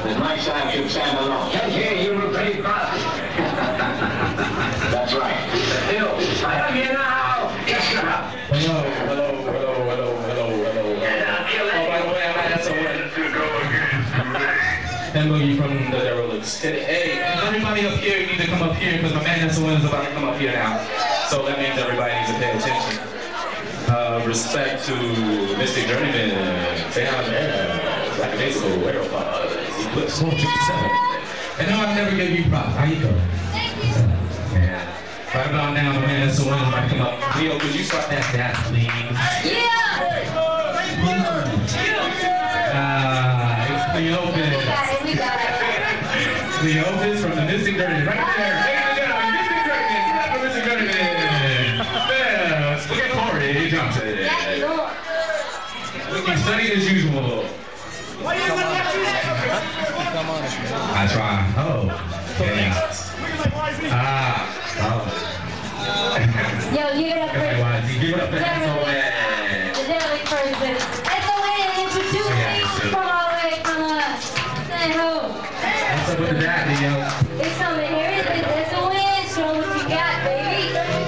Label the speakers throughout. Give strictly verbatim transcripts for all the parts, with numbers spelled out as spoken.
Speaker 1: that my side should stand alone.
Speaker 2: Can't hear you, look pretty fast.
Speaker 1: That's right.
Speaker 2: Bill, I am here now. Yes, sir.
Speaker 3: Hello, hello, hello, hello, hello, hello. Oh, by the way, I'm at S O N. And Boogie from the Derelicts. Hey, everybody up here, you need to come up here because my man S O N is about to come up here now. So that means everybody needs to pay attention. Uh, respect to Mystic Journeyman, say hi there, Black Daisy, Aeropods, Eclipse one fifty-seven. And no, I never gave you props. How you doing?
Speaker 4: Thank you.
Speaker 3: Yeah. Right about now, the man S O N is about to come up. Leo, could you start that dance, please?
Speaker 4: Yeah!
Speaker 3: Ah, it's Cleopas.
Speaker 4: We got it, we got it.
Speaker 3: Cleopas from the Mystic Journeyman, right there. Ladies and gentlemen, Mystic Journeyman, clap for Mystic Journeyman. Yeah, look at Corey Johnson.
Speaker 4: Yeah, you know.
Speaker 3: Looking sunny as usual. I try. Oh. Yeah. Ah. Oh.
Speaker 4: Yo, give it up for
Speaker 3: Give it up for S O N.
Speaker 4: the Derelict person. S O N introducing from all the way from uh, San Ho.
Speaker 3: What's up with that, Leo?
Speaker 4: It's something here. It's S O N. Show what you got, baby.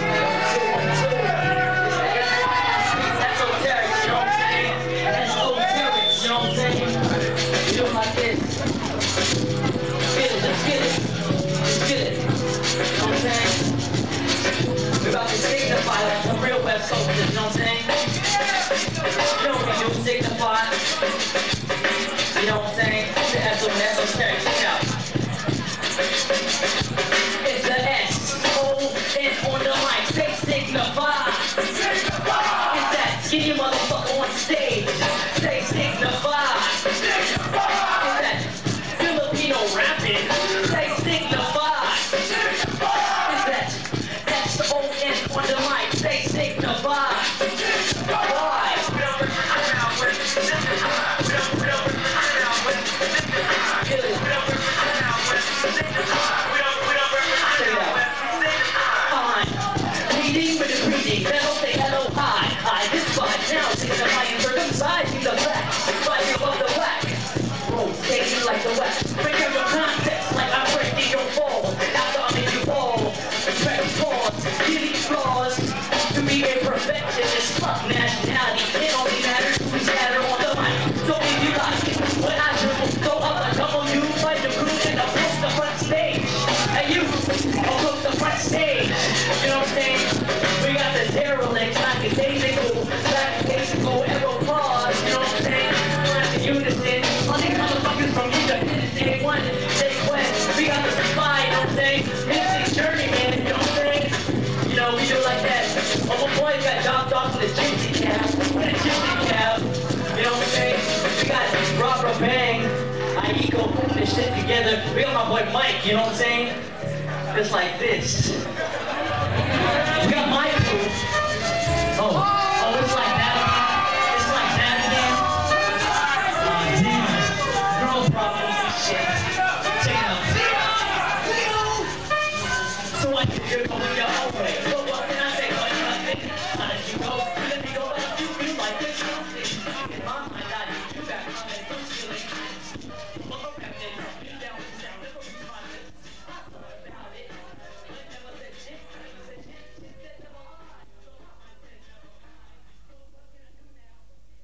Speaker 5: Signify like the real West Coasters, you know what I'm saying? You know what we do, signify. You know what I'm saying? The S O N, esoteric, check out. It's the S O N on the mic, say signify. Signify! It's that skinny motherfucker on stage, say signify. Signify! It's that Filipino rapping, say signify. Signify! It's that S O N on the mic, say signify. Why? Leading with the breathing, then I'll say hello, hi. I this spot now, signifying circumcising the black, fighting above the black. Rotating like the west, break up your context like I'm breaking your fall. After I make you fall, respect pause, giving flaws. To be a perfectionist, fuck nationality. It only matters who we scatter on the mic. So if you like it, when I dribble, go up and double you, fight the crew and approach the front stage. And you, approach the front stage. You know what I'm saying? We got the Derelicts, lackadaisical, lackadaisical, arrow pause. You know what I'm saying? We're at the unison. All these motherfuckers from Independence Day one, Day West. We got the spy, you know what I'm saying? Mystic Journeyman, you know what I'm saying? You know, we do like that. Oh, my boy's got dropped off in the gypsy cab. In a gypsy cab. You know what I'm saying? We got Robert Bang. I eco putting this shit together. We got my boy Mike, you know what I'm saying? Just like this. We got my crew. Oh, oh, it's like that again. It's like that again. Oh, damn. Girl problems and shit. Check it out. So what you do with your own way? So what can I say? What can I say? How did you go? Let me go back. You feel like this. In my mind, I need you back. I'm in first feeling. Look up at it. You down with sound. Never be positive. About it. Never said shit. Never said shit. Shit that never lied. So I said never lied. So what can I do now?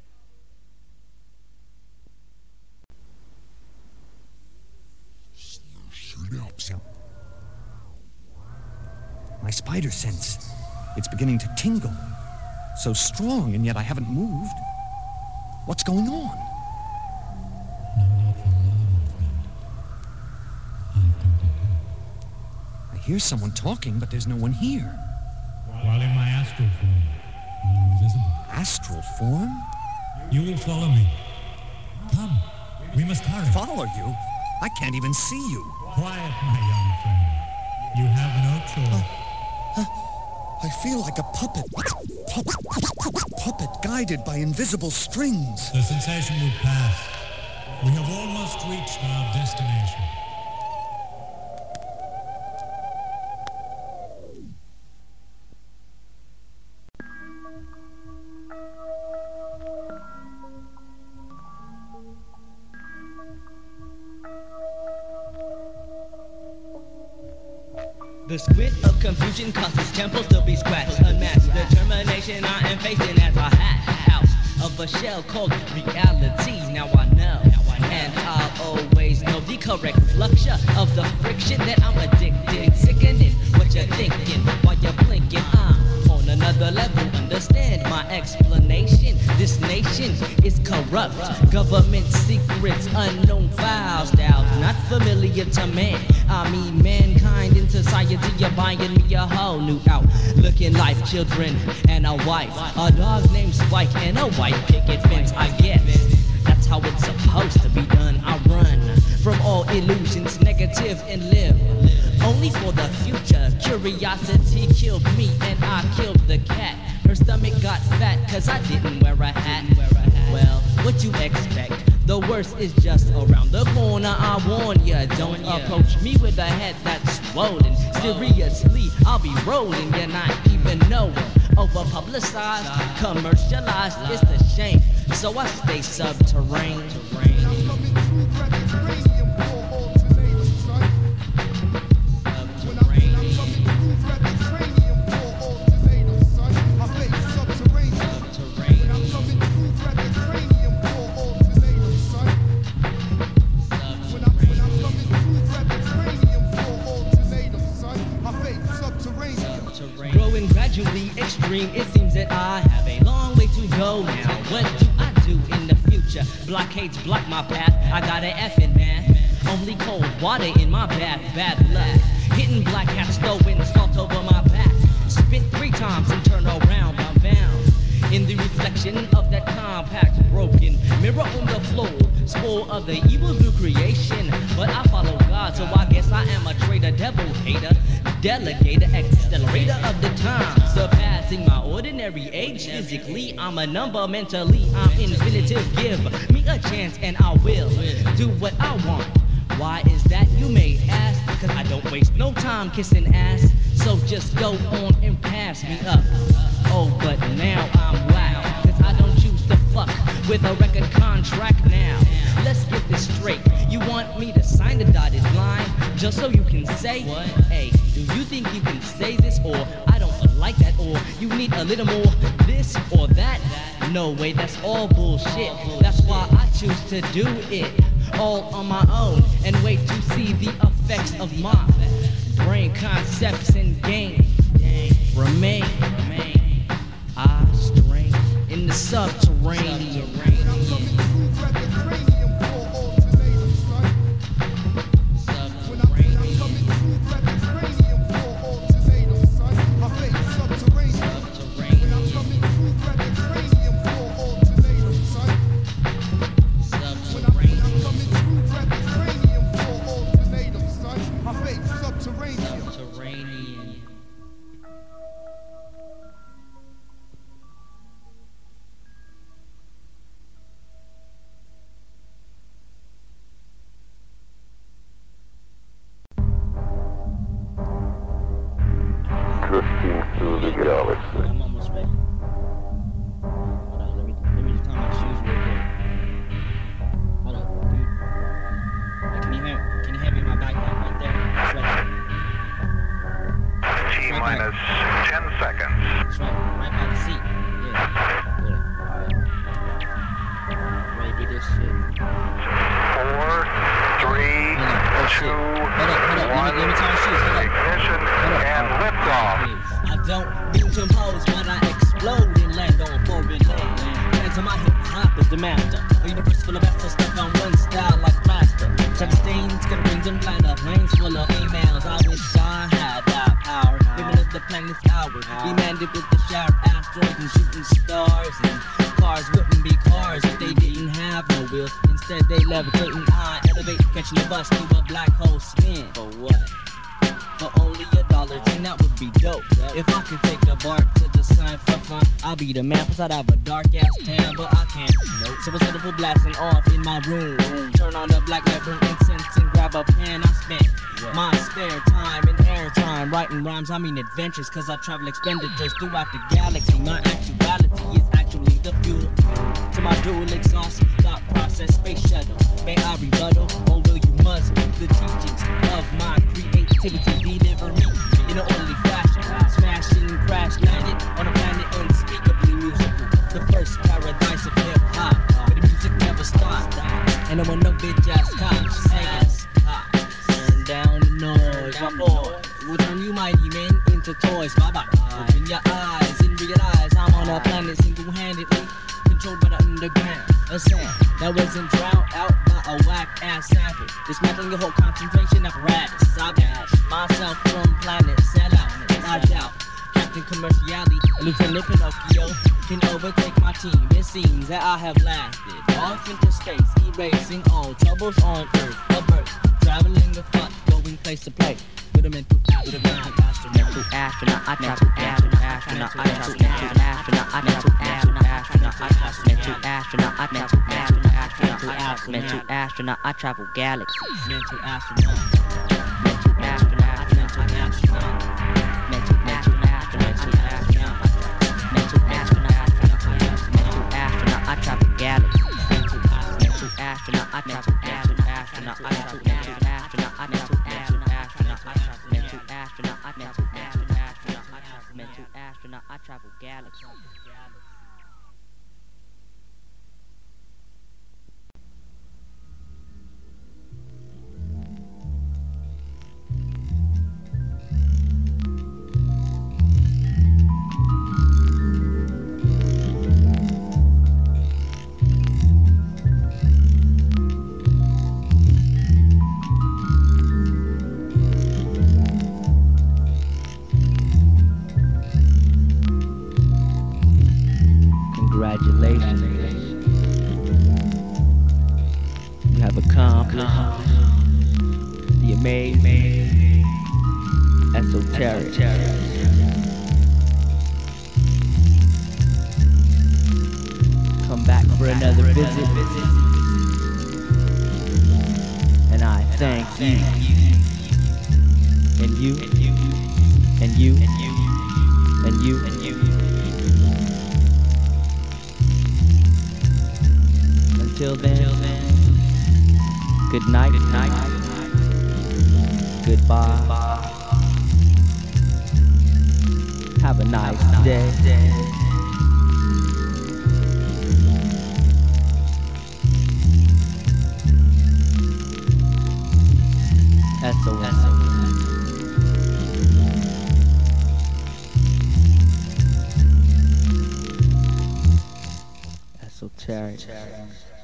Speaker 6: My spider sense. It's beginning to tingle. So strong, and yet I haven't moved. What's going on?
Speaker 7: No need for alarm, my friend. I've come to help.
Speaker 6: I hear someone talking, but there's no one here.
Speaker 7: While in my astral form, I'm invisible.
Speaker 6: Astral form?
Speaker 7: You will follow me. Come, we must hurry.
Speaker 6: Follow you? I can't even see you.
Speaker 7: Quiet, my young friend. You have no choice.
Speaker 6: I feel like a puppet. Puppet, puppet guided by invisible strings.
Speaker 7: The sensation will pass. We have almost reached our destination.
Speaker 8: The squid of confusion causes temples to be scratched. Unmatched determination I am facing as I hatch out of a shell called reality. Now I know, and I'll always know the correct fluxure of the friction that I'm addicted. Sickening what you're thinking while you're blinking. I'm on another level. Understand my explanation. This nation is corrupt. Government secrets, unknown file styles, not familiar to man. I mean mankind in society. You're buying me a whole new out-looking life, children and a wife, a dog named Spike and a white picket fence. I guess that's how it's supposed to be done. I run from all illusions, negative, and live only for the future. Curiosity killed me and I killed the cat. Her stomach got fat cause I didn't wear a hat. Well, what you expect? The worst is just around the corner. I warn ya, don't approach me with a head that's swollen. Seriously, I'll be rolling, you're not even know it. Over publicized, commercialized, it's the shame. So I stay subterranean. Extreme, it seems that I have a long way to go now. What do I do in the future? Blockades block my path. I got an F in math. Only cold water in my bath. Bad luck. Hitting black cats, throwing salt over my back. Spit three times and turn around. I'm found in the reflection of that compact broken mirror on the floor. Spore of the evil's new creation. But I follow God, so I guess I am a traitor, devil hater. Delegator, accelerator of the time, surpassing my ordinary age. Physically, I'm a number. Mentally, I'm infinitive. Give me a chance and I will do what I want. Why is that, you may ask? Cause I don't waste no time kissing ass. So just go on and pass me up. Oh, but now I'm whack, cause I don't choose to fuck with a record contract now. Let's get this straight. You want me to sign the dotted line just so you can say, hey, do you think you can say this? Or I don't like that? Or you need a little more this or that? No way, that's all bullshit. That's why I choose to do it all on my own and wait to see the effects of my brain concepts and game remain. I strain in the subterranean. I'd have a dark ass tan, but I can't. Nope. So instead of blasting off in my room, turn on the black leather incense and grab a pen. I spent what? my spare time and air time writing rhymes. I mean adventures, cause I travel expenditures throughout the galaxy. My actuality is actually the fuel to my dual exhaust thought process space shuttle. May I rebuttal, although you must the teachings of my creativity deliver me. in an orderly fashion. Smashing and crash landed on a planet unspeakably musical. The first paradise of hip hop, where the music never stopped. And there were no bitch ass cops saying stop. Turn down the noise, my boy. We'll turn you mighty men into toys. Bye bye. Open your eyes and realize I'm on a planet single-handedly controlled by the underground. A sound that wasn't drowned out by a whack ass sample. Dismantling your whole concentration apparatus. I bash myself from planet set out. I doubt Captain Commerciality and Lieutenant Pinocchio can overtake my team. It seems that I have lasted off into space, erasing all troubles on Earth. A birth, traveling the fuck, going place to place. With a mental astronaut, mental astronaut, I travel astronaut, astronaut, I travel astronaut, I travel astronaut, astronaut, I travel mental astronaut, I mental astronaut, astronaut, mental astronaut, I travel galaxies, mental astronaut, mental astronaut, mental astronaut, mental mental astronaut, mental astronaut, mental astronaut, mental astronaut, I travel galaxies, mental mental astronaut, I mental astronaut, I travel mental astronaut, I mental astronaut, astronaut, I travel mental astronaut, I mental astronaut, astronaut, I travel mental astronaut, I travel galaxies. Congratulations. You have accomplished the amazing, esoteric, come back for another visit, and I thank you, and you, and you, and you, and you, and you. Until then, good night, good night, goodbye. Have a nice day. S O S. Esoteric.